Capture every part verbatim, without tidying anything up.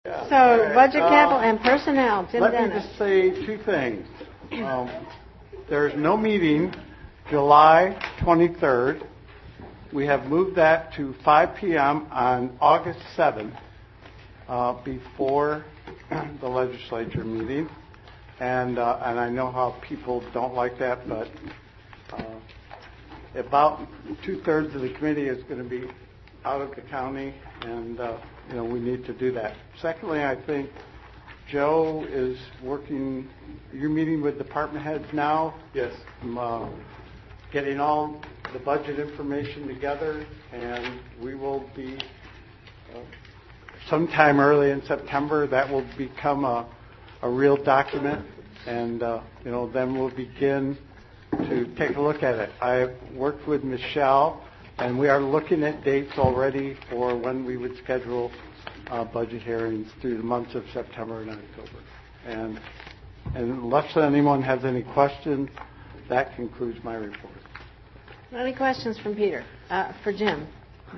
Yeah. So, right. budget, uh, capital, and personnel. Jim let Dennis. me just say two things. Um, there's no meeting July twenty-third. We have moved that to five p.m. on August seventh, uh, before the legislature meeting. And uh, and I know how people don't like that, but uh, about two-thirds of the committee is going to be out of the county, and uh, you know we need to do that. Secondly, I think Joe is working. You're meeting with department heads now. Yes. Um, uh, getting all the budget information together, and we will be uh, sometime early in September. That will become a, a real document, and uh, you know then we'll begin to take a look at it. I worked with Michelle, and we are looking at dates already for when we would schedule uh, budget hearings through the months of September and October. And, and unless anyone has any questions, that concludes my report. Any questions from Peter? Uh, for Jim?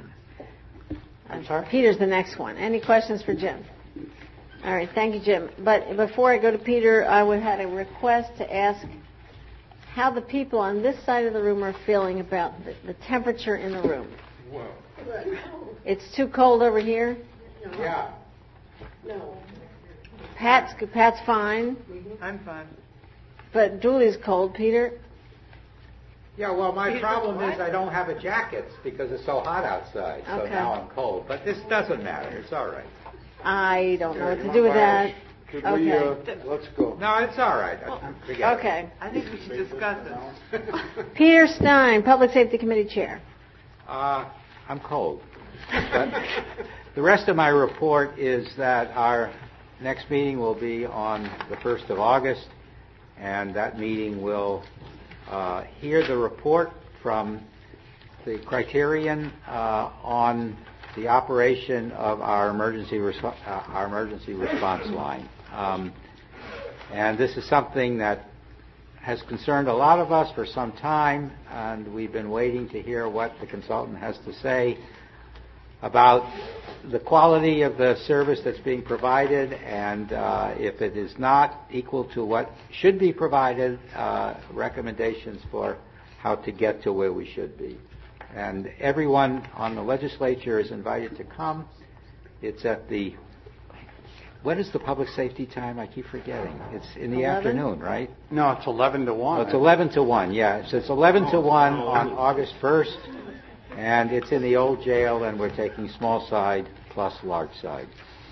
I'm sorry? Peter's the next one. Any questions for Jim? All right, thank you, Jim. But before I go to Peter, I would had a request to ask how the people on this side of the room are feeling about the, the temperature in the room. Wow. It's too cold over here? Yeah. No. Pat's, Pat's fine, I'm fine. but Julie's cold. Peter? Yeah, well, my problem is I don't have a jacket because it's so hot outside, so Okay. now I'm cold. But this doesn't matter. It's all right. I don't know what You to want do with my- that. Could Okay. we, uh, let's go. No, it's all right. Forget it. Okay. I think we should discuss it. Peter Stein, Public Safety Committee Chair. Uh, I'm cold. But the rest of my report is that our next meeting will be on the first of August, and that meeting will uh, hear the report from the Criterion uh, on the operation of our emergency res- uh, our emergency response line. Um, and this is something that has concerned a lot of us for some time, and we've been waiting to hear what the consultant has to say about the quality of the service that's being provided, and uh, if it is not equal to what should be provided, uh, recommendations for how to get to where we should be. And everyone on the legislature is invited to come. It's at the, what is the public safety time? I keep forgetting. It's in the eleven? afternoon, right? No, it's eleven to one. Oh, it's eleven to one, yeah. So it's eleven to one on August first, and it's in the old jail, and we're taking small side plus large side.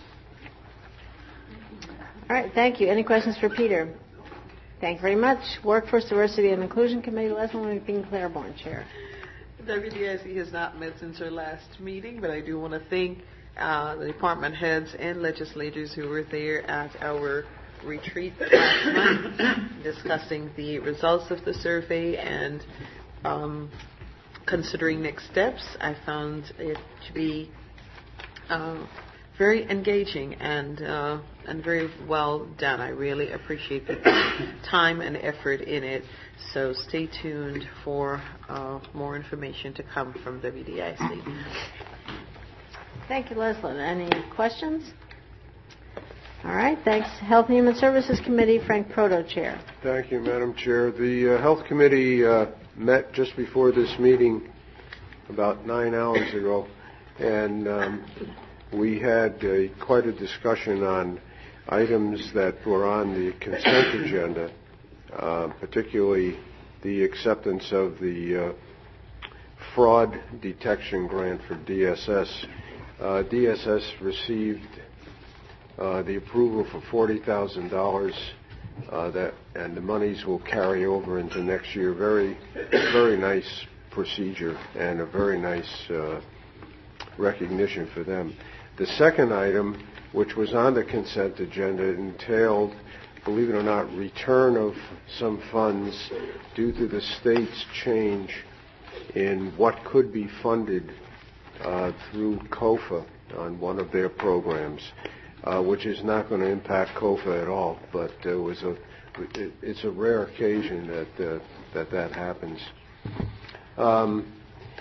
All right, thank you. Any questions for Peter? Thank you very much. Workforce Diversity and Inclusion Committee, Leslie Bean Claiborne, Chair. W D I C has not met since our last meeting, but I do want to thank uh, the department heads and legislators who were there at our retreat last night discussing the results of the survey and um, considering next steps. I found it to be uh, very engaging and uh, and very well done. I really appreciate the time and effort in it. So stay tuned for uh, more information to come from W D I C. Thank you, Leslie. Any questions? All right, thanks. Health and Human Services Committee, Frank Proto, Chair. Thank you, Madam Chair. The uh, Health Committee uh, met just before this meeting about nine hours ago, and um, we had uh, quite a discussion on items that were on the consent agenda, uh, particularly the acceptance of the uh, fraud detection grant for D S S. Uh, D S S received uh, the approval for forty thousand dollars, uh, that, and the monies will carry over into next year. Very, very nice procedure and a very nice uh, recognition for them. The second item, which was on the consent agenda, entailed, believe it or not, return of some funds due to the state's change in what could be funded uh, through COFA on one of their programs, uh, which is not going to impact COFA at all, but it was a, it, it's a rare occasion that uh, that, that happens. Um,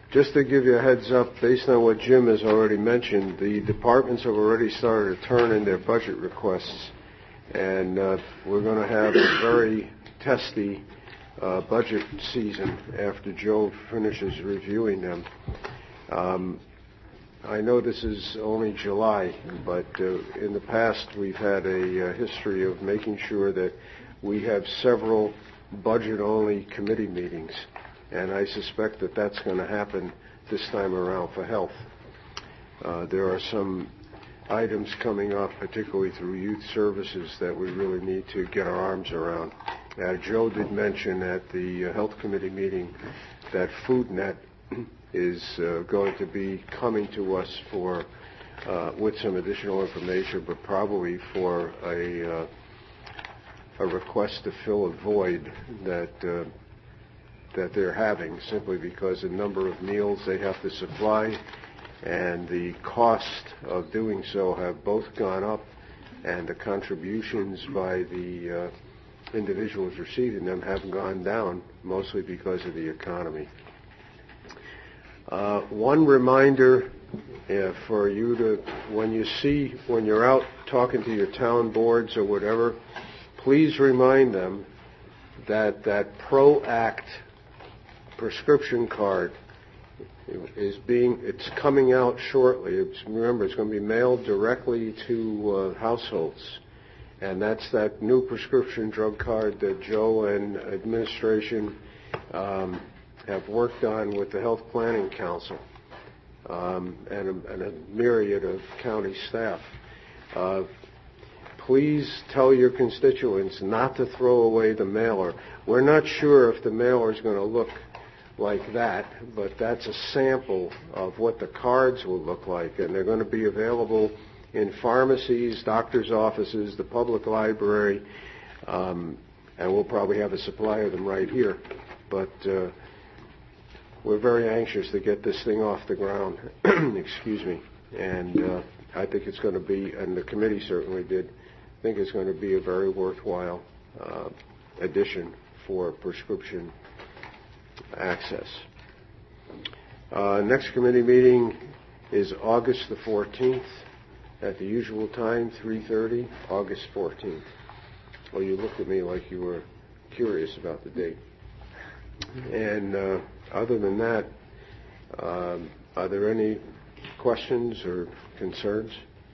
Just to give you a heads up, based on what Jim has already mentioned, the departments have already started to turn in their budget requests, and uh, we're going to have a very testy uh, budget season after Joe finishes reviewing them. Um, I know this is only July, but uh, in the past we've had a uh, history of making sure that we have several budget-only committee meetings, and I suspect that that's going to happen this time around for health. Uh, there are some items coming up, particularly through youth services, that we really need to get our arms around. Uh, Joe did mention at the uh, health committee meeting that FoodNet is uh, going to be coming to us for uh, with some additional information, but probably for a uh, a request to fill a void that uh, that they're having, simply because the number of meals they have to supply and the cost of doing so have both gone up, and the contributions by the uh, individuals receiving them have gone down, mostly because of the economy. Uh, one reminder uh, for you to, when you see, when you're out talking to your town boards or whatever, please remind them that that ProAct prescription card is being, it's coming out shortly. It's, remember, it's going to be mailed directly to uh, households. And that's that new prescription drug card that Joe and administration um, have worked on with the Health Planning Council um, and, a, and a myriad of county staff. Uh, please tell your constituents not to throw away the mailer. We're not sure if the mailer is going to look like that, but that's a sample of what the cards will look like, and they're going to be available in pharmacies, doctors' offices, the public library, um, and we'll probably have a supply of them right here. But uh, we're very anxious to get this thing off the ground. Excuse me. And uh, I think it's going to be, and the committee certainly did, think it's going to be a very worthwhile uh, addition for prescription access. Uh, next committee meeting is August the fourteenth at the usual time, three thirty, August fourteenth. Well, you looked at me like you were curious about the date. And uh, other than that, um, are there any questions or concerns?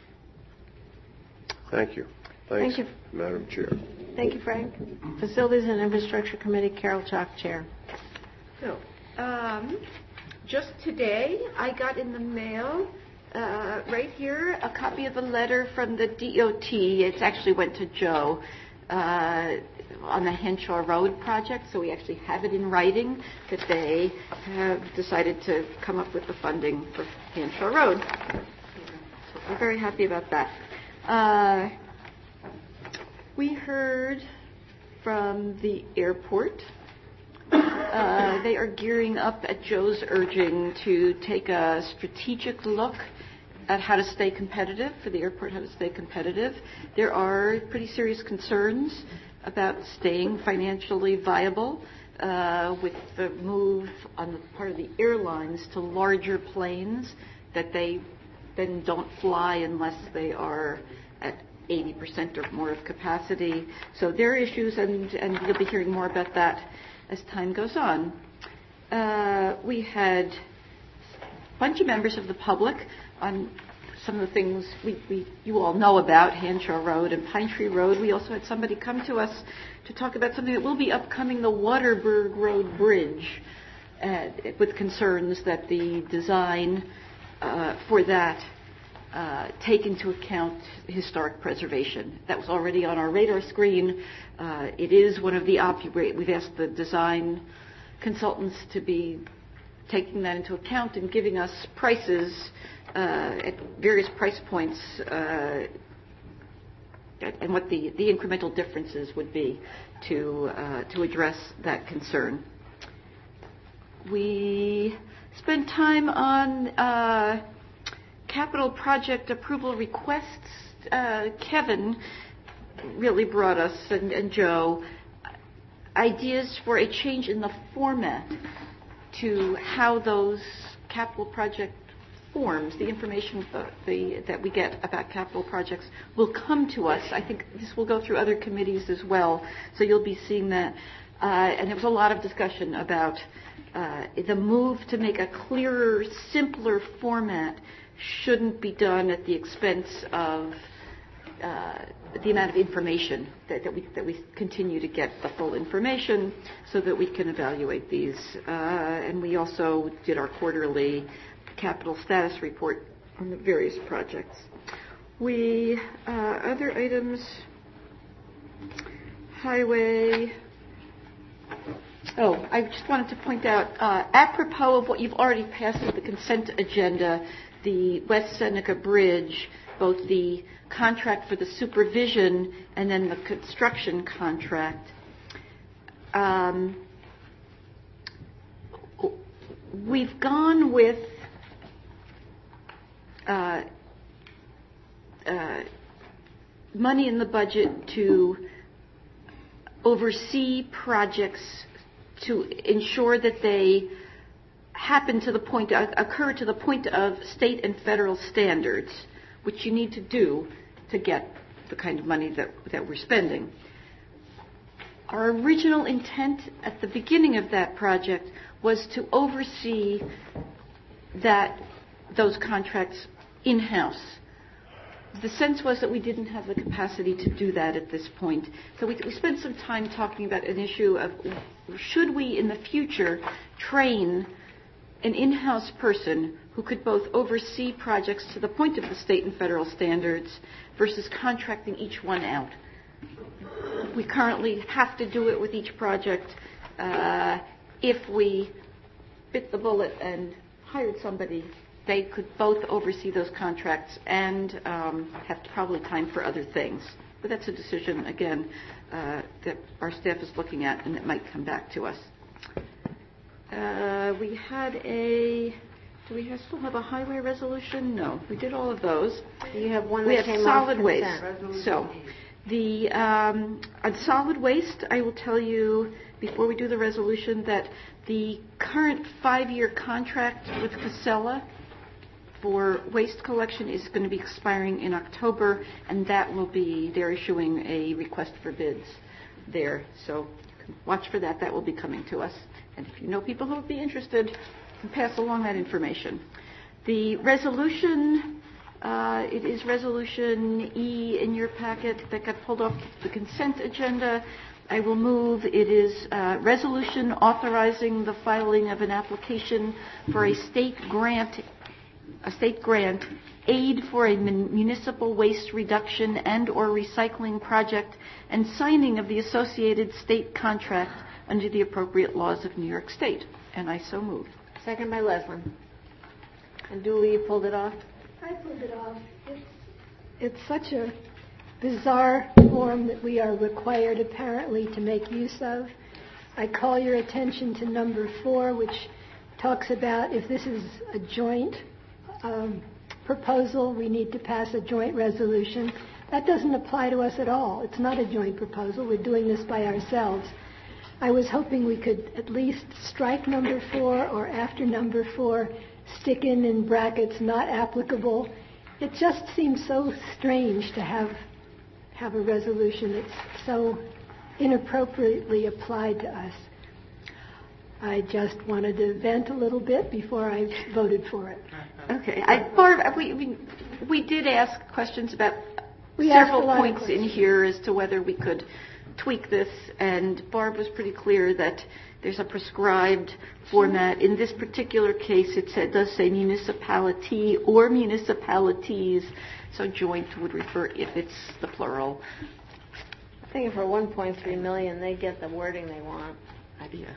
Thank you. Thanks, Thank you. Madam Chair. Thank you, Frank. Facilities and Infrastructure Committee, Carol Chalk, Chair. So, um, just today, I got in the mail, uh, right here, a copy of a letter from the D O T. It actually went to Joe uh, on the Henshaw Road project, so we actually have it in writing that they have decided to come up with the funding for Henshaw Road. So we're very happy about that. Uh, we heard from the airport. Uh, they are gearing up at Joe's urging to take a strategic look at how to stay competitive, for the airport, how to stay competitive. There are pretty serious concerns about staying financially viable uh, with the move on the part of the airlines to larger planes that they then don't fly unless they are at eighty percent or more of capacity. So there are issues, and, and you'll be hearing more about that as time goes on. Uh, we had a bunch of members of the public on some of the things we, we, you all know about, Henshaw Road and Pine Tree Road. We also had somebody come to us to talk about something that will be upcoming, the Waterberg Road Bridge, uh, with concerns that the design uh, for that uh, take into account historic preservation. That was already on our radar screen. Uh, it is one of the op- we've asked the design consultants to be taking that into account and giving us prices uh, at various price points uh, and what the, the incremental differences would be to uh, to address that concern. We spent time on uh, capital project approval requests. Uh, Kevin really brought us, and, and Joe, ideas for a change in the format to how those capital project forms, the information the, the, that we get about capital projects will come to us. I think this will go through other committees as well, so you'll be seeing that. Uh, and there was a lot of discussion about uh, the move to make a clearer, simpler format shouldn't be done at the expense of uh, the amount of information that, that we that we continue to get the full information so that we can evaluate these. Uh, and we also did our quarterly capital status report on the various projects. We uh, other items, highway. Oh, I just wanted to point out, uh, apropos of what you've already passed with the consent agenda, the West Seneca Bridge, both the contract for the supervision and then the construction contract. Um, we've gone with uh, uh, money in the budget to oversee projects to ensure that they happen to the point, occur to the point of state and federal standards, which you need to do to get the kind of money that, that we're spending. Our original intent at the beginning of that project was to oversee that those contracts in-house. The sense was that we didn't have the capacity to do that at this point. So we, we spent some time talking about an issue of should we in the future train an in-house person who could both oversee projects to the point of the state and federal standards versus contracting each one out. We currently have to do it with each project. Uh, if we bit the bullet and hired somebody, they could both oversee those contracts and um, have probably time for other things. But that's a decision, again, uh, that our staff is looking at and that might come back to us. Uh, we had a, do we have, still have a highway resolution? No, we did all of those. You have one We that have came solid off waste. consent. So the um, on solid waste, I will tell you before we do the resolution that the current five-year contract with Casella for waste collection is going to be expiring in October, and that will be, they're issuing a request for bids there. So you can watch for that. That will be coming to us. And if you know people who would be interested, you can pass along that information. The resolution, uh, it is Resolution E in your packet that got pulled off the consent agenda. I will move. It is uh, resolution authorizing the filing of an application for a state grant a state grant, aid for a municipal waste reduction and or recycling project, and signing of the associated state contract under the appropriate laws of New York State. And I so move. Second by Leslin. And Julie, you pulled it off? I pulled it off. It's, it's such a bizarre form that we are required apparently to make use of. I call your attention to number four, which talks about if this is a joint Um, proposal, we need to pass a joint resolution. That doesn't apply to us at all. It's not a joint proposal. We're doing this by ourselves. I was hoping we could at least strike number four, or after number four, stick in in brackets not applicable. It just seems so strange to have have a resolution that's so inappropriately applied to us. I just wanted to vent a little bit before I voted for it. Okay. I, Barb, we, we, we did ask questions about We asked a several lot of points in questions. here as to whether we could tweak this, and Barb was pretty clear that there's a prescribed format. In this particular case, it said, does say municipality or municipalities, so joint would refer if it's the plural. I think for one point three million, they get the wording they want. Yeah.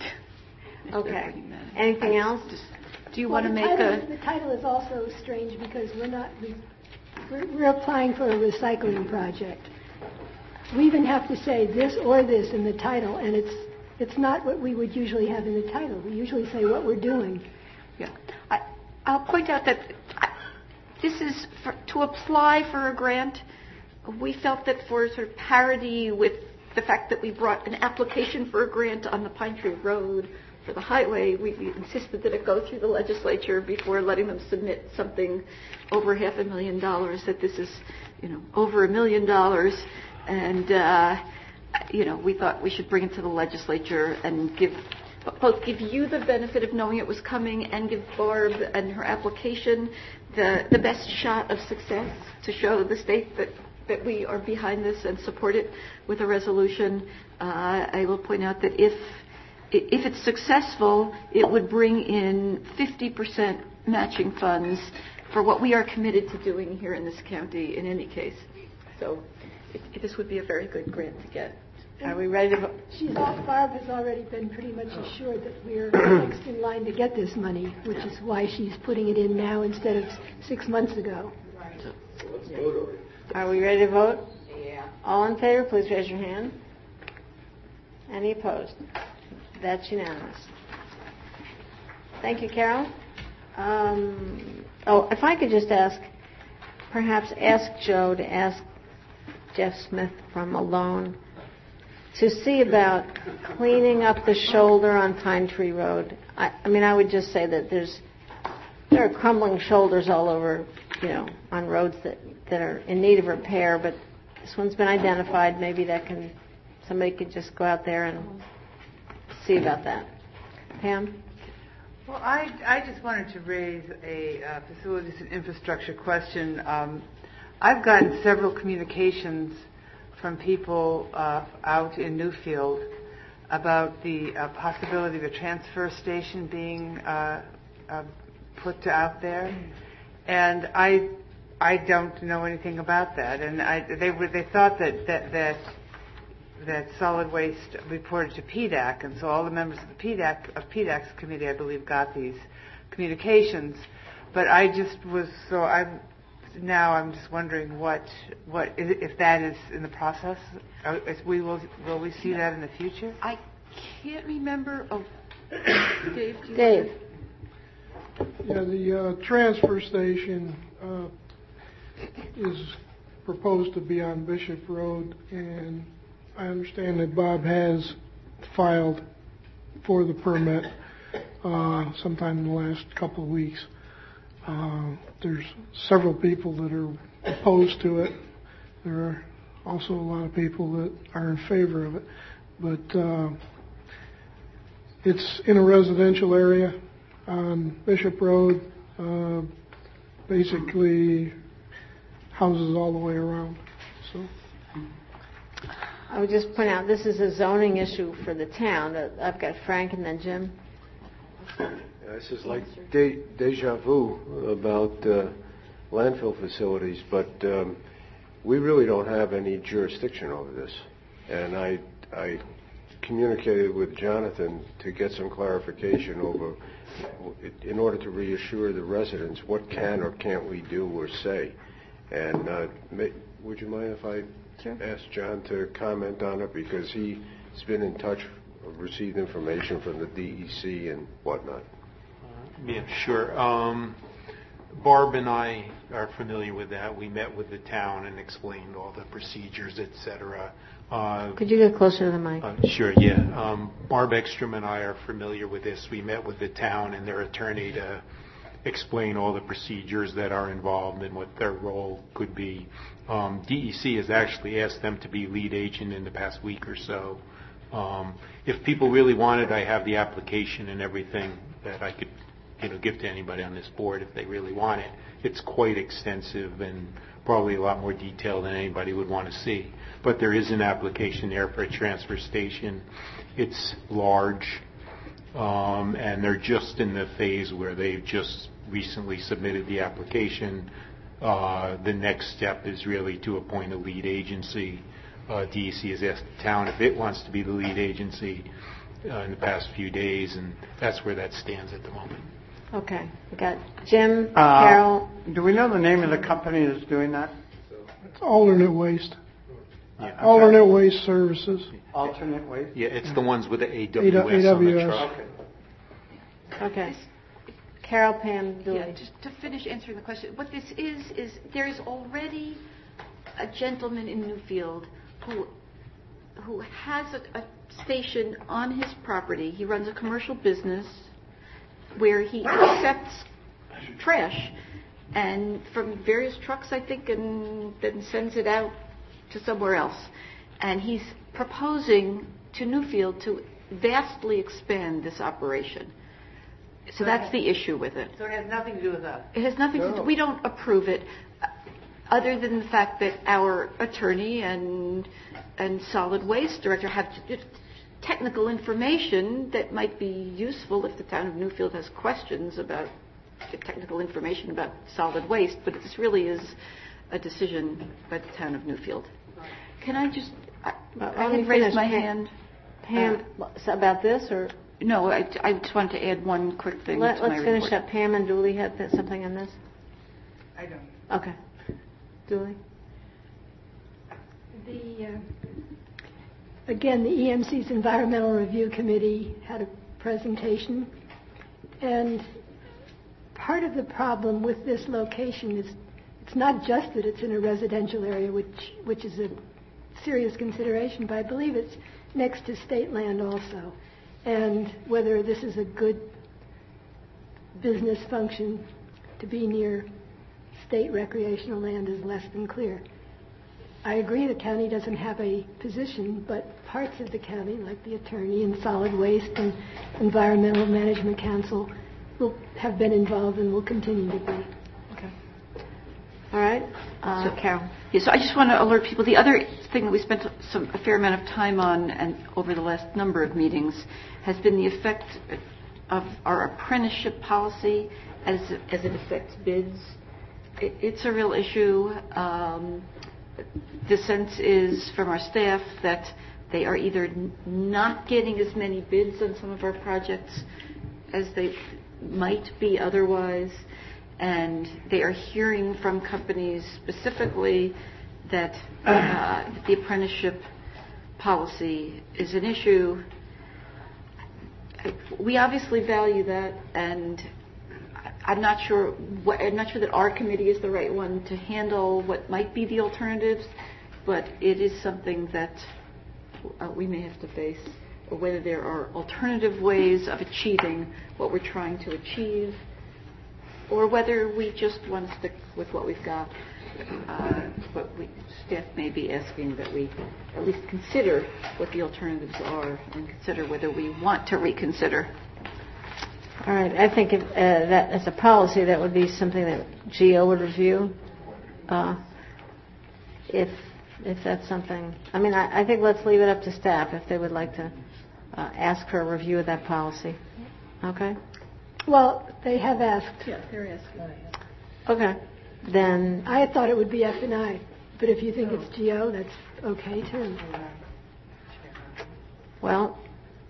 Okay. Anything else? Do you Well, want to the make title, a... The title is also strange because we're not, we, we're, we're applying for a recycling project. We even have to say this or this in the title, and it's it's not what we would usually have in the title. We usually say what we're doing. Yeah. I, I'll point out that I, this is for, to apply for a grant. We felt that for sort of parity with the fact that we brought an application for a grant on the Pine Tree Road for the highway, we we insisted that it go through the legislature before letting them submit something over half a million dollars, that this is, you know, over a million dollars. And, uh, you know, we thought we should bring it to the legislature and give, both give you the benefit of knowing it was coming and give Barb and her application the, the best shot of success to show the state that, that we are behind this and support it with a resolution. Uh, I will point out that if If it's successful, it would bring in fifty percent matching funds for what we are committed to doing here in this county in any case. So it, it, this would be a very good grant to get. Are we ready to vote? She's, Barb has already been pretty much assured that we're next in line to get this money, which is why she's putting it in now instead of six months ago. So let's vote on it. Are we ready to vote? Yeah. All in favor, please raise your hand. Any opposed? That's unanimous. Thank you, Carol. Um, oh, if I could just ask, perhaps ask Joe to ask Jeff Smith from Malone to see about cleaning up the shoulder on Pine Tree Road. I, I mean, I would just say that there's there are crumbling shoulders all over, you know, on roads that, that are in need of repair. But this one's been identified. Maybe that can somebody could just go out there and see about that. Pam? Well, I, I just wanted to raise a uh, facilities and infrastructure question. Um, I've gotten several communications from people uh, out in Newfield about the uh, possibility of a transfer station being uh, uh, put to out there, and I I don't know anything about that. And I, they were they thought that that that. that solid waste reported to P D A C, and so all the members of the P D A C, of P D A C's committee, I believe, got these communications. But I just was so I'm now I'm just wondering what what if that is in the process. Uh, if we will will we see that in the future? I can't remember. Oh, Dave. Do you Dave. Yeah, the uh, transfer station uh, is proposed to be on Bishop Road, and I understand that Bob has filed for the permit uh, sometime in the last couple of weeks. Uh, there's several people that are opposed to it. There are also a lot of people that are in favor of it. But uh, it's in a residential area on Bishop Road, uh, basically houses all the way around. So. I would just point out this is a zoning issue for the town. I've got Frank and then Jim. Yeah, this is like de- deja vu about uh, landfill facilities, but um, we really don't have any jurisdiction over this. And I, I communicated with Jonathan to get some clarification over, in order to reassure the residents, what can or can't we do or say. And uh, may, would you mind if I Sure. ask John to comment on it, because he's been in touch, received information from the D E C and whatnot. Uh, yeah, sure. Um, Barb and I are familiar with that. We met with the town and explained all the procedures, et cetera. Uh, Could you get closer to the mic? uh, sure, yeah. Um, Barb Ekstrom and I are familiar with this. We met with the town and their attorney to explain all the procedures that are involved and what their role could be. Um, D E C has actually asked them to be lead agent in the past week or so. Um, if people really wanted, I have the application and everything that I could, you know, give to anybody on this board if they really want it. It's quite extensive and probably a lot more detailed than anybody would want to see. But there is an application there for a transfer station. It's large, um, and they're just in the phase where they've just recently submitted the application. Uh, the next step is really to appoint a lead agency. Uh, D E C has asked the town if it wants to be the lead agency uh, in the past few days, and that's where that stands at the moment. Okay. We got Jim, Uh, Carol. Do we know the name of the company that's doing that? It's alternate waste. Yeah. Alternate waste services. Alternate waste? Yeah, it's the ones with the A W S on the A W S. truck. Okay. Carol, Pam, Dooley. Yeah, just to finish answering the question, what this is, is there is already a gentleman in Newfield who who has a, a station on his property. He runs a commercial business where he accepts trash and from various trucks, I think, and then sends it out to somewhere else. And he's proposing to Newfield to vastly expand this operation. So that's the issue with it. So it has nothing to do with us. It has nothing to do, we don't approve it, uh, other than the fact that our attorney and and solid waste director have t- technical information that might be useful if the town of Newfield has questions about the technical information about solid waste, but this really is a decision by the town of Newfield. Can I just, I, Well, I let me had raised finish. my Pam- hand. Pam, Uh, about this, or No, I, I just wanted to add one quick thing let, to my let's finish report. up. Pam and Dooley had th- something on this. I don't. Okay, Dooley. The, uh, again, the E M C's Environmental Review Committee had a presentation, and part of the problem with this location is it's not just that it's in a residential area, which which is a serious consideration, but I believe it's next to state land also, and whether this is a good business function to be near state recreational land is less than clear. I agree the county doesn't have a position, but parts of the county, like the attorney and solid waste and environmental management council, will have been involved and will continue to be. Okay. All right, uh, So- Carol. Yeah, so I just want to alert people. The other thing that we spent some, a fair amount of time on and over the last number of meetings has been the effect of our apprenticeship policy as, as it affects bids. It, it's a real issue. Um, the sense is from our staff that they are either n- not getting as many bids on some of our projects as they might be otherwise, and they are hearing from companies specifically that uh, the apprenticeship policy is an issue. We obviously value that, and I'm not sure. What, I'm not sure that our committee is the right one to handle what might be the alternatives, but it is something that uh, we may have to face, or whether there are alternative ways of achieving what we're trying to achieve, or whether we just want to stick with what we've got. Uh, but we, staff may be asking that we at least consider what the alternatives are and consider whether we want to reconsider. All right, I think if, uh, that as a policy, that would be something that G O would review. Uh, if if that's something, I mean, I, I think let's leave it up to staff if they would like to uh, ask for a review of that policy. Okay. Well, they have asked. Yeah, there is. Okay. Then I had thought it would be F and I, but if you think it's G O, that's okay too. well.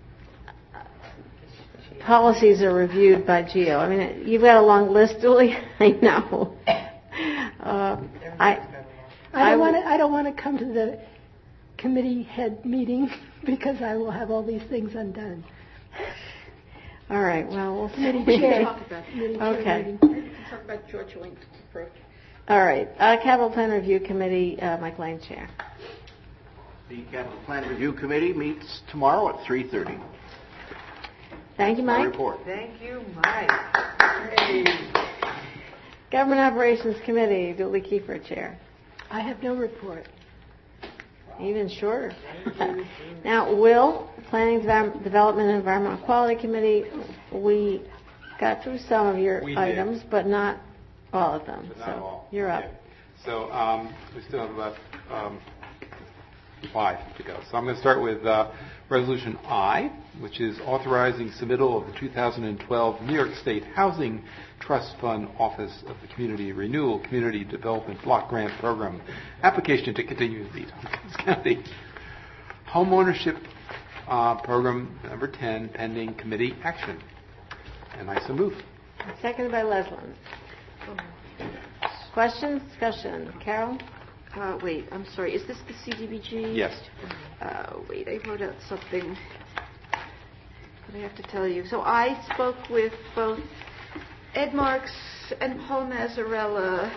Policies are reviewed by G O. I mean, you've got a long list, Dooley. I know. Uh, I, I I don't would- want to. I don't want to come to the committee head meeting because I will have all these things undone. all right. Well, we'll Committee see. chair. Talk about it. Committee chair Okay. meeting. We can talk about George Link's approach. All right. Uh, Capital Plan Review Committee, uh, Mike Lane, Chair. The Capital Plan Review Committee meets tomorrow at three thirty. Thank you, My Mike. report. Thank you, Mike. Government Operations Committee, Dooley Kiefer, Chair. I have no report. Even shorter. Now, Will, Planning, Devel- Development, and Environmental Quality Committee, we got through some of your We did. items, but not all of them. But not so all. you're up. Okay. So um, we still have about um, five to go. So I'm going to start with uh, Resolution I, which is authorizing submittal of the two thousand twelve New York State Housing Trust Fund Office of the Community Renewal Community Development Block Grant Program application to continue the Tompkins County Homeownership uh, Program number ten pending committee action. And I so move. Seconded by Leslie. Questions, discussion. Carol? Uh, wait, I'm sorry. Is this the C D B G? Yes. Uh, wait, I wrote out something that I have to tell you. So I spoke with both Ed Marks and Paul Mazzarella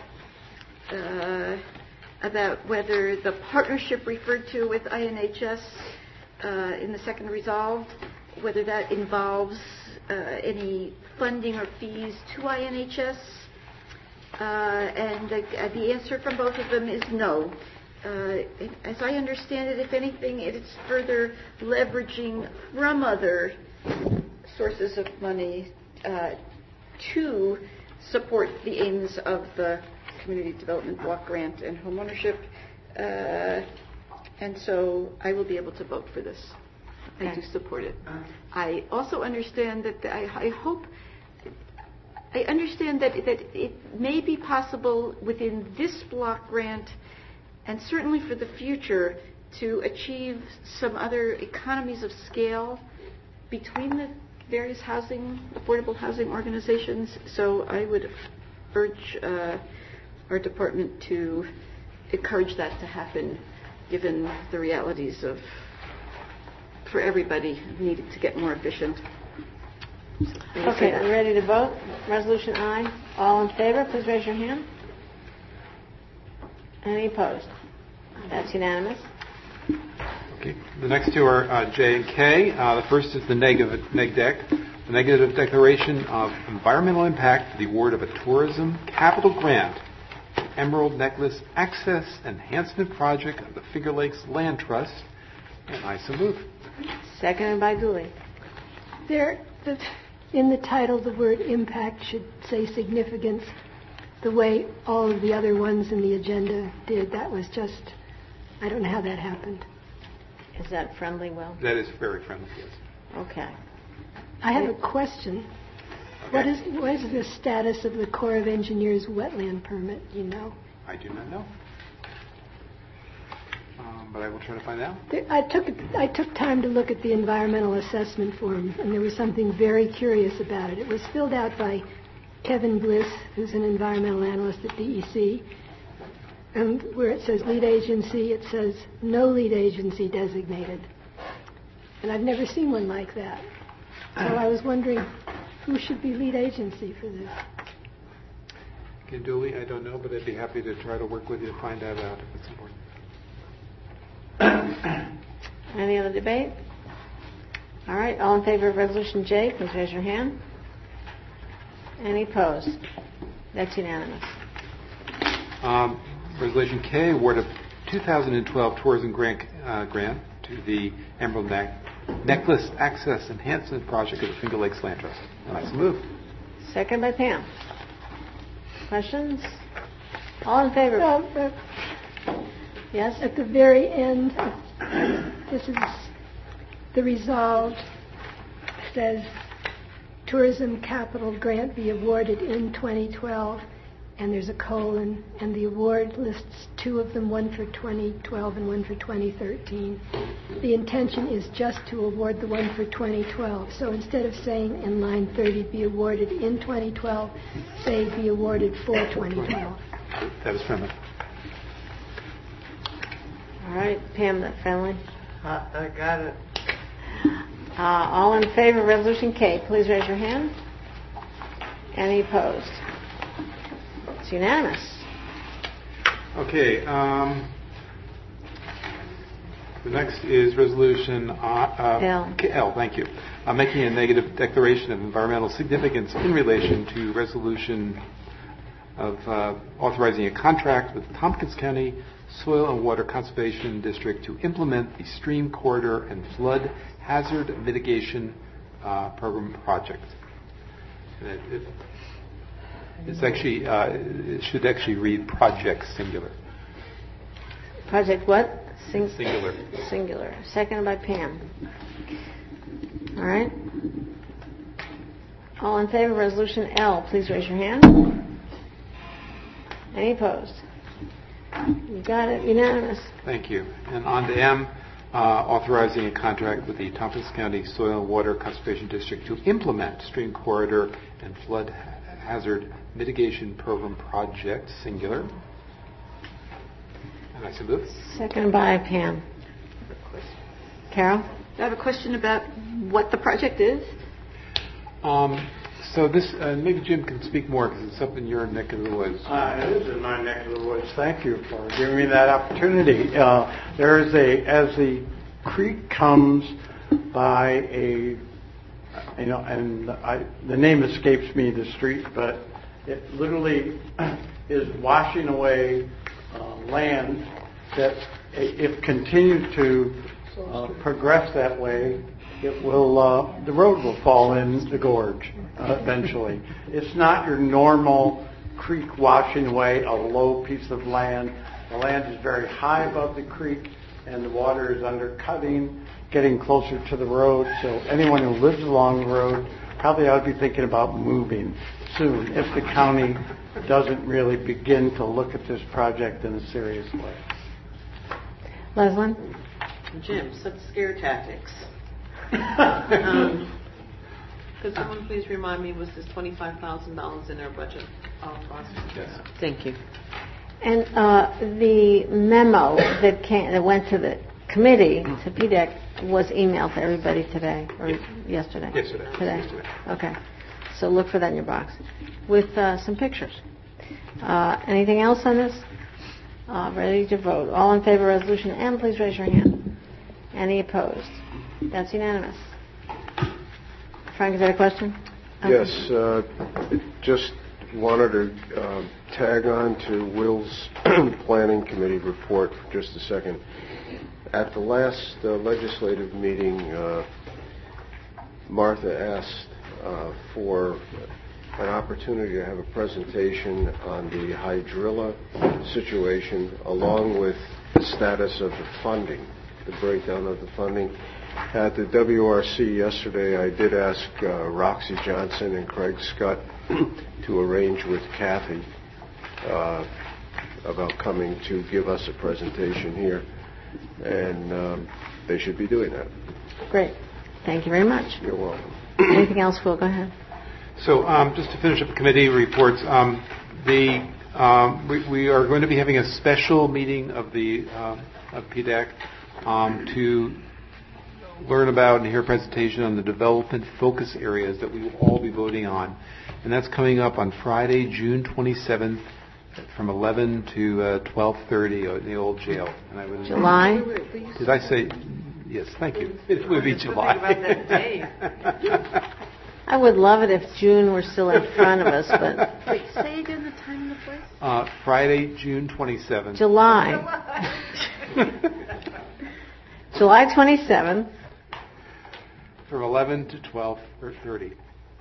uh, about whether the partnership referred to with I N H S uh, in the second resolve, whether that involves uh, any funding or fees to I N H S. Uh, and the, uh, the answer from both of them is no. Uh, as I understand it, if anything, it's further leveraging from other sources of money uh, to support the aims of the Community Development Block Grant and Homeownership. Uh, and so I will be able to vote for this. I Okay. do support it. I also understand that, the, I, I hope, I understand that, that it may be possible within this block grant, and certainly for the future, to achieve some other economies of scale between the various housing, affordable housing organizations. So I would urge uh, our department to encourage that to happen, given the realities of, for everybody, needing to get more efficient. Okay, are we ready to vote? Resolution I. All in favor, please raise your hand. Any opposed? That's unanimous. Okay. The next two are uh, J and K. Uh, the first is the negative neg deck, the negative declaration of environmental impact for the award of a tourism capital grant to Emerald Necklace Access Enhancement Project of the Finger Lakes Land Trust. And I so move. Seconded by Dooley. There, the, in the title, the word impact should say significance. The way all of the other ones in the agenda did, that was just, I don't know how that happened. Is that friendly, Will? That is very friendly, yes. Okay. I have a question. What is what is the status of the Corps of Engineers wetland permit? Do you know? I do not know. Um, but I will try to find out. There- I took I took time to look at the environmental assessment form, and there was something very curious about it. It was filled out by Kevin Bliss, who's an environmental analyst at D E C. And where it says lead agency, it says no lead agency designated. And I've never seen one like that. So I was wondering who should be lead agency for this. Okay, Dooley, I don't know, but I'd be happy to try to work with you to find that out if it's important. Any other debate? All right, all in favor of Resolution J, please raise your hand. Any opposed? That's unanimous. Um, Resolution K, award of two thousand twelve tourism grant, uh, grant to the Emerald ne- Necklace Access Enhancement Project of the Finger Lakes Land Trust. And I so move. Second by Pam. Questions? All in favor? Well, uh, Yes? at the very end, this is the resolved, says tourism capital grant be awarded in twenty twelve, and there's a colon, and the award lists two of them, one for twenty twelve and one for twenty thirteen. The intention is just to award the one for twenty twelve. So instead of saying in line thirty be awarded in twenty twelve, say be awarded for twenty twelve. That is friendly. All right, Pam, that friendly. Uh, I got it. Uh, all in favor of Resolution K, please raise your hand. Any opposed? It's unanimous. Okay. Um, the next is Resolution uh, uh, L. K- L. Thank you. Uh, making a negative declaration of environmental significance in relation to resolution of uh, authorizing a contract with Tompkins County Soil and Water Conservation District to implement the Stream Corridor and Flood Hazard Mitigation uh, Program project. And it, it, it's actually uh, it should actually read project singular. Project what? Sing- Singular. Singular. Seconded by Pam. All right. All in favor of Resolution L, please raise your hand. Any opposed? You got it. Unanimous. Thank you. And on to M, uh, authorizing a contract with the Tompkins County Soil and Water Conservation District to implement Stream Corridor and Flood Hazard Mitigation Program project, singular. And I so move. Seconded by Pam. Carol? I have a question about what the project is. Um, so this, uh, maybe Jim can speak more because it's up in your neck of the woods. Uh, it is in my neck of the woods. Thank you for giving me that opportunity. Uh, there is a, as the creek comes by a, you know, and I, the name escapes me, the street, but it literally is washing away uh, land that, if continued to uh, progress that way, it will, uh, the road will fall in the gorge uh, eventually. It's not your normal creek washing away a low piece of land. The land is very high above the creek, and the water is undercutting, getting closer to the road. So anyone who lives along the road probably ought to be thinking about moving soon if the county doesn't really begin to look at this project in a serious way. Leslie? Jim, such scare tactics. um, could someone please remind me, was this twenty-five thousand dollars in our budget? All costs? Yes. Thank you. And uh, the memo that came, that went to the committee, to P D E C, was emailed to everybody today, or yesterday? Yesterday. Today? Yesterday. Okay. So look for that in your box. With uh, some pictures. Uh, anything else on this? Uh, ready to vote. All in favor of resolution M, please raise your hand. Any opposed? That's unanimous. Frank, is that a question? Okay. Yes, uh, just wanted to uh, tag on to Will's Planning Committee report for just a second. At the last uh, legislative meeting, uh, Martha asked uh, for an opportunity to have a presentation on the hydrilla situation, along with the status of the funding, the breakdown of the funding. At the W R C yesterday, I did ask uh, Roxy Johnson and Craig Scott to arrange with Kathy uh, about coming to give us a presentation here, and um, they should be doing that. Great. Thank you very much. You're welcome. Anything else, Phil? Go ahead. So um, just to finish up the committee reports, um, the um, we, we are going to be having a special meeting of the uh, of P D E C um, to learn about and hear a presentation on the development focus areas that we will all be voting on, and that's coming up on Friday, June twenty-seventh, from eleven to uh, twelve thirty in the old jail. And I would July. Did I say yes? Thank you. It would be July. I would love it if June were still in front of us, but Wait, say again the time and the place? Uh, Friday, June twenty-seventh. July. July twenty-seventh. From eleven to twelve thirty.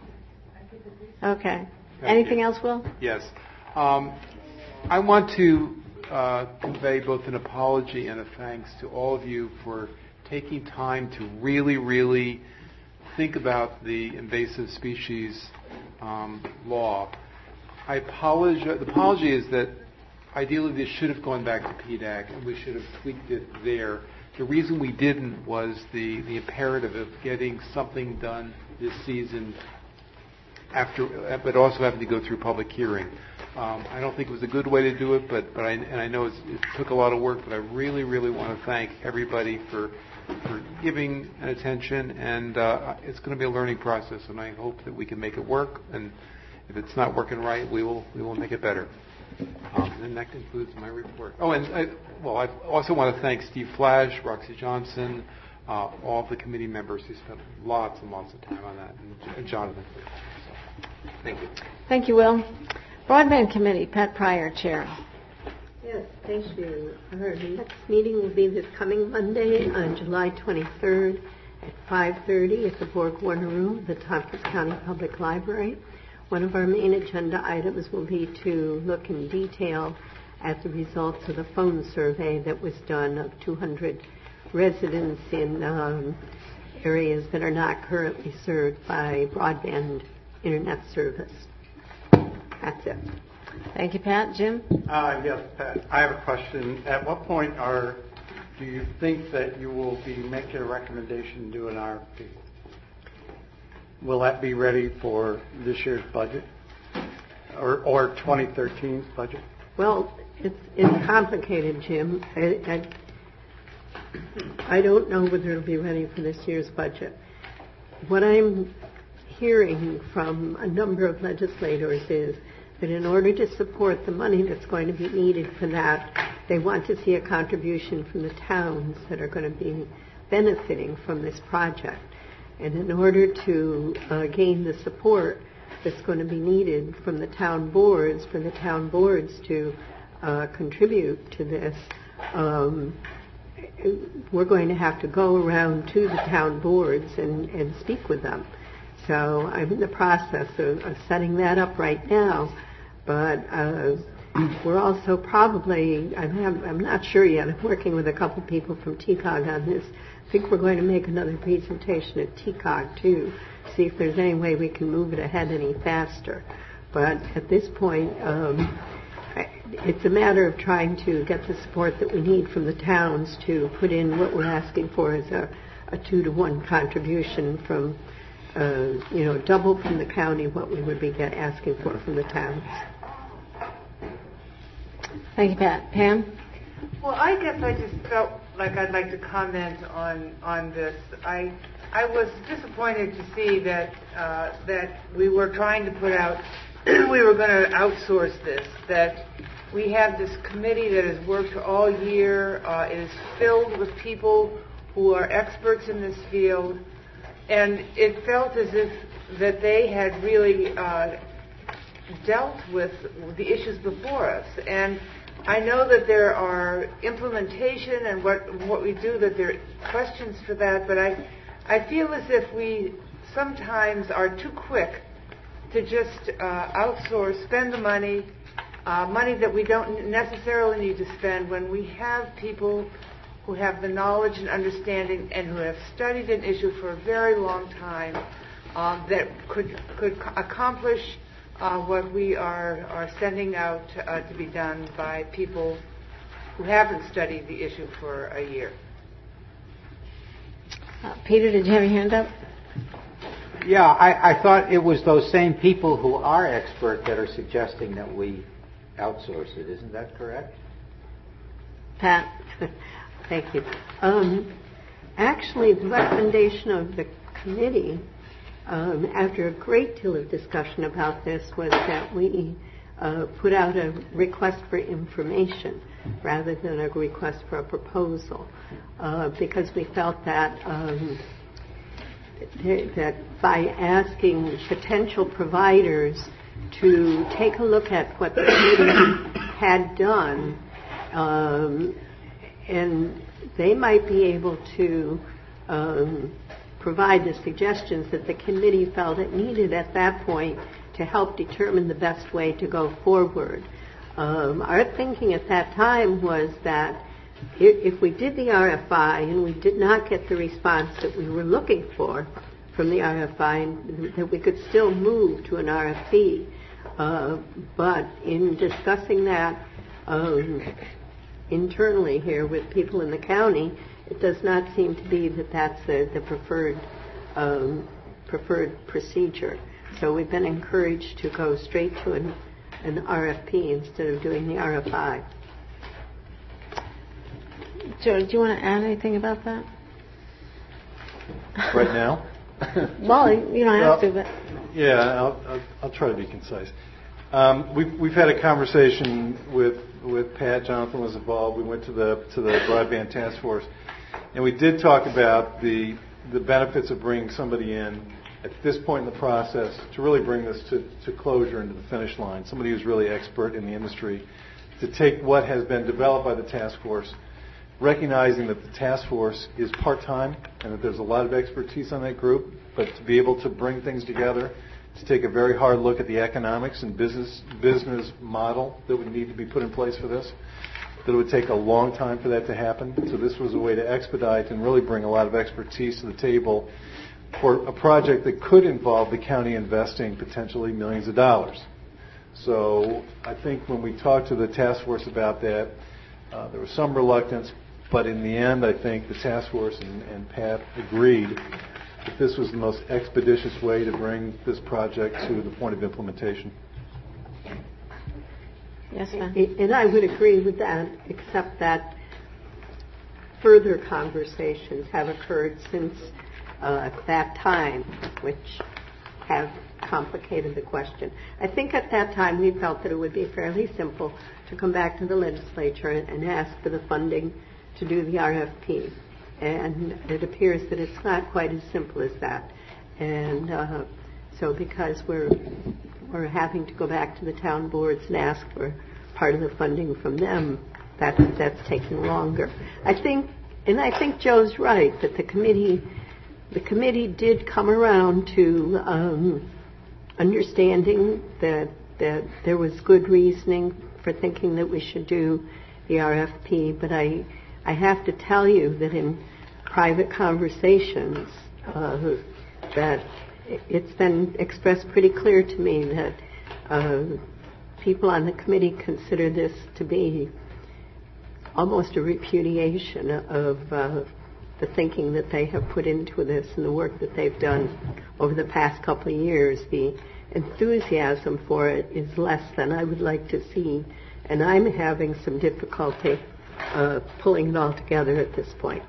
Okay. Thank Anything you. else, Will? Yes. Um, I want to uh, convey both an apology and a thanks to all of you for taking time to really, really think about the invasive species um, law. I apologize. The apology is that ideally this should have gone back to P D E C and we should have tweaked it there. The reason we didn't was the, the imperative of getting something done this season, after, but also having to go through public hearing. Um, I don't think it was a good way to do it, but, but I, and I know it's, it took a lot of work, but I really, really want to thank everybody for for giving an attention, and uh, it's going to be a learning process, and I hope that we can make it work, and if it's not working right, we will we will make it better. Um, and that concludes my report. Oh, and I, well, I also want to thank Steve Flash, Roxy Johnson, uh, all the committee members who spent lots and lots of time on that, and, and Jonathan. So, thank you. Thank you, Will. Broadband Committee, Pat Pryor, Chair. Yes, thank you. Our next meeting will be this coming Monday on July twenty-third at five thirty at the Borg Warner Room, the Tompkins County Public Library. One of our main agenda items will be to look in detail at the results of the phone survey that was done of two hundred residents in um, areas that are not currently served by broadband internet service. That's it. Thank you, Pat. Jim? Uh, yes, Pat. I have a question. At what point are do you think that you will be making a recommendation to do an R F P? Will that be ready for this year's budget or, or twenty thirteen's budget? Well, it's, it's complicated, Jim. I, I, I don't know whether it'll be ready for this year's budget. What I'm hearing from a number of legislators is that in order to support the money that's going to be needed for that, they want to see a contribution from the towns that are going to be benefiting from this project. And in order to uh, gain the support that's going to be needed from the town boards, for the town boards to uh, contribute to this, um, we're going to have to go around to the town boards and, and speak with them. So I'm in the process of, of setting that up right now, but uh, we're also probably, I'm, have, I'm not sure yet, I'm working with a couple people from T C O G on this. I think we're going to make another presentation at T C O G too, see if there's any way we can move it ahead any faster. But at this point, um, it's a matter of trying to get the support that we need from the towns to put in what we're asking for as a, a two to one contribution from, uh, you know, double from the county what we would be get asking for from the towns. Thank you, Pat. Pam? Well, I guess I just felt like I'd like to comment on on this. I I was disappointed to see that uh, that we were trying to put out, we were going to outsource this, that we have this committee that has worked all year. Uh, it is filled with people who are experts in this field, and it felt as if that they had really uh, dealt with the issues before us. And I know that there are implementation and what what we do, that there are questions for that, but I I feel as if we sometimes are too quick to just uh, outsource, spend the money, uh, money that we don't necessarily need to spend, when we have people who have the knowledge and understanding and who have studied an issue for a very long time um, that could could accomplish uh, what we are, are sending out uh, to be done by people who haven't studied the issue for a year. Uh, Peter, did you have your hand up? Yeah, I, I thought it was those same people who are expert that are suggesting that we outsource it. Isn't that correct? Pat, thank you. Um, actually, the recommendation of the committee, um, after a great deal of discussion about this, was that we uh, put out a request for information rather than a request for a proposal, uh, because we felt that um, that by asking potential providers to take a look at what the committee had done, um, and they might be able to um, provide the suggestions that the committee felt it needed at that point to help determine the best way to go forward. Um, our thinking at that time was that if we did the R F I and we did not get the response that we were looking for from the R F I, that we could still move to an R F P. Uh, but in discussing that um, internally here with people in the county, it does not seem to be that that's the, the preferred um, preferred procedure. So we've been encouraged to go straight to an, an R F P instead of doing the R F I. Joe, do you want to add anything about that? Right now? Well, you don't have well, to, but... Yeah, I'll, I'll, I'll try to be concise. Um, we've, we've had a conversation with, with Pat. Jonathan was involved. We went to the to the broadband task force, and we did talk about the the benefits of bringing somebody in at this point in the process to really bring this to, to closure and to the finish line. Somebody who's really expert in the industry, to take what has been developed by the task force, recognizing that the task force is part-time and that there's a lot of expertise on that group, but to be able to bring things together, to take a very hard look at the economics and business business model that would need to be put in place for this, that it would take a long time for that to happen. So this was a way to expedite and really bring a lot of expertise to the table for a project that could involve the county investing potentially millions of dollars. So I think when we talked to the task force about that, uh, there was some reluctance, but in the end, I think the task force and, and Pat agreed that this was the most expeditious way to bring this project to the point of implementation. Yes, ma'am. And I would agree with that, except that further conversations have occurred since uh, that time, which have complicated the question. I think at that time we felt that it would be fairly simple to come back to the legislature and ask for the funding to do the R F P. And it appears that it's not quite as simple as that. And uh, so because we're, we're having to go back to the town boards and ask for part of the funding from them, that, that's taking longer. I think, and I think Joe's right, that the committee, the committee did come around to um, understanding that, that there was good reasoning for thinking that we should do the R F P, but I, I have to tell you that in private conversations, uh, that it's been expressed pretty clear to me that uh, people on the committee consider this to be almost a repudiation of uh, the thinking that they have put into this and the work that they've done over the past couple of years. The enthusiasm for it is less than I would like to see, and I'm having some difficulty uh, pulling it all together at this point.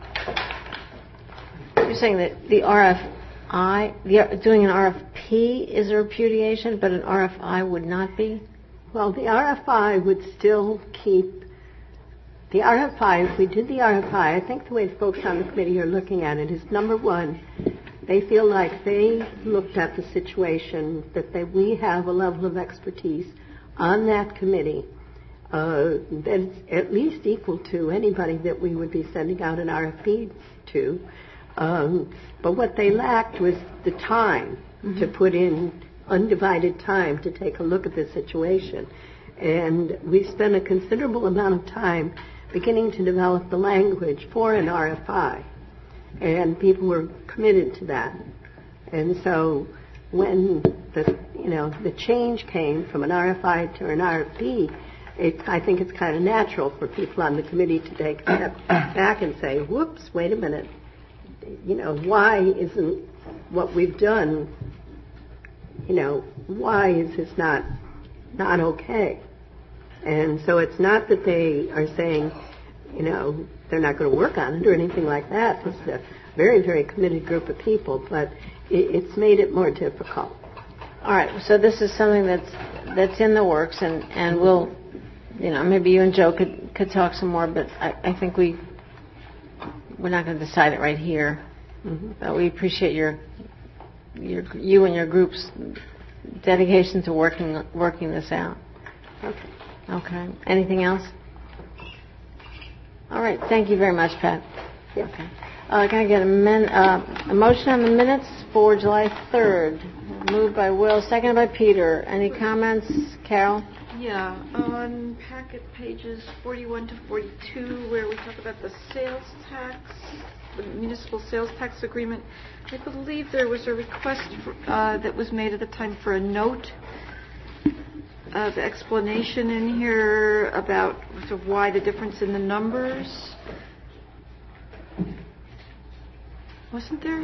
You're saying that the R F I, the, doing an R F P is a repudiation, but an R F I would not be? Well, the R F I would still keep, the R F I, if we did the R F I, I think the way the folks on the committee are looking at it is, number one, they feel like they looked at the situation, that they, we have a level of expertise on that committee uh, that's at least equal to anybody that we would be sending out an R F P to. Um, but what they lacked was the time mm-hmm. to put in undivided time to take a look at the situation. And we spent a considerable amount of time beginning to develop the language for an R F I. And people were committed to that. And so when the, you know, the change came from an R F I to an R F P, it, I think it's kind of natural for people on the committee to take a step back and say, whoops, wait a minute. You know, why isn't what we've done, you know, why is this not not okay? And so it's not that they are saying, you know, they're not going to work on it or anything like that. It's a very, very committed group of people, but it, it's made it more difficult. All right, so this is something that's that's in the works, and, and we'll, you know, maybe you and Joe could, could talk some more, but I, I think we, we're not going to decide it right here. Mm-hmm. But we appreciate your, your, you and your group's dedication to working working this out. Okay. Okay. Anything else? All right. Thank you very much, Pat. Yeah. Okay. Uh, can I get a, men, uh, a motion on the minutes for July third? Moved by Will, seconded by Peter. Any comments, Carol? Yeah, on packet pages forty-one to forty-two, where we talk about the sales tax, the municipal sales tax agreement, I believe there was a request for, uh, that was made at the time for a note of explanation in here about sort of why the difference in the numbers. Wasn't there?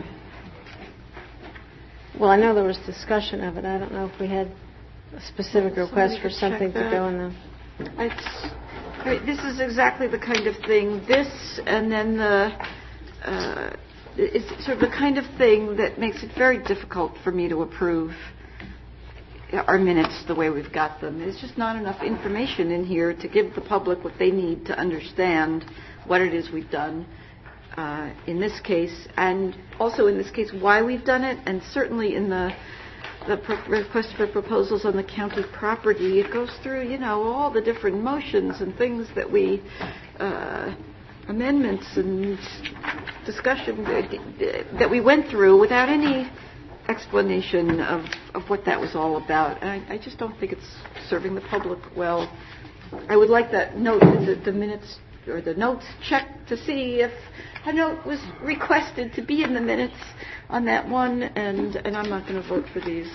Well, I know there was discussion of it. I don't know if we had a specific request for something to go in the... It's, I mean, this is exactly the kind of thing, this and then the, uh, it's sort of the kind of thing that makes it very difficult for me to approve our minutes the way we've got them. There's just not enough information in here to give the public what they need to understand what it is we've done uh, in this case, and also in this case why we've done it, and certainly in the the pro- request for proposals on the county property, it goes through, you know, all the different motions and things that we, uh, amendments and discussion that, that we went through without any explanation of, of what that was all about. And I, I just don't think it's serving the public well. I would like that note in the, the minutes, or the notes checked to see if a note was requested to be in the minutes on that one, and, and I'm not going to vote for these.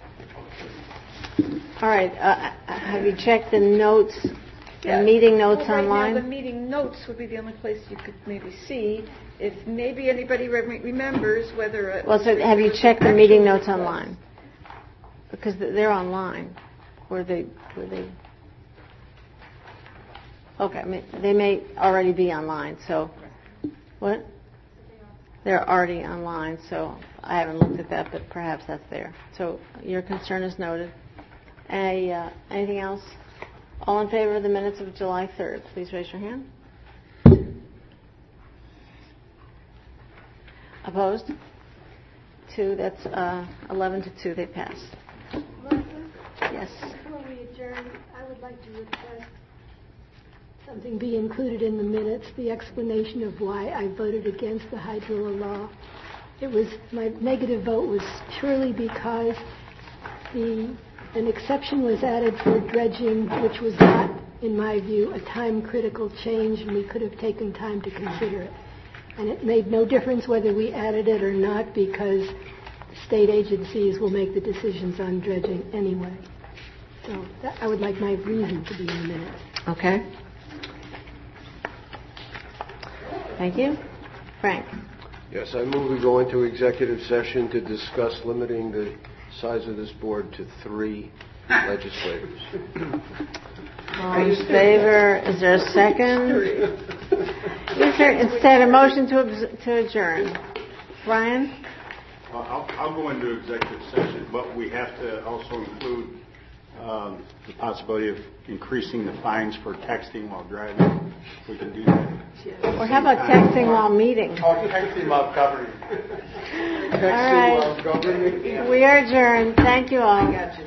All right. Uh, have you checked the notes, Yeah. the meeting notes well, right online? Now the meeting notes would be the only place you could maybe see. If maybe anybody re- remembers whether... It well, so have you checked the meeting notes online? Because they're online. Were they... Were they okay. I mean, they may already be online, so... What? They're already online, so I haven't looked at that, but perhaps that's there. So your concern is noted. A, uh, anything else? All in favor of the minutes of July third, please raise your hand. Opposed? Two, that's uh, eleven to two, they passed. Martha? Yes. Before we adjourn, I would like to request something be included in the minutes, the explanation of why I voted against the hydrola law. It was, my negative vote was purely because the, an exception was added for dredging, which was not, in my view, a time-critical change, and we could have taken time to consider it. And it made no difference whether we added it or not, because state agencies will make the decisions on dredging anyway. So that, I would like my reason to be in the minutes. Okay. Thank you. Frank? Yes, I move we go into executive session to discuss limiting the size of this board to three legislators. All in favor? Is there a second? Is there instead a motion to abs- to adjourn? Brian? Uh, I'll, I'll go into executive session, but we have to also include um, the possibility of increasing the fines for texting while driving. We can do that. Or how about texting while meeting? Oh, texting while governing. All right. We are adjourned. Thank you all.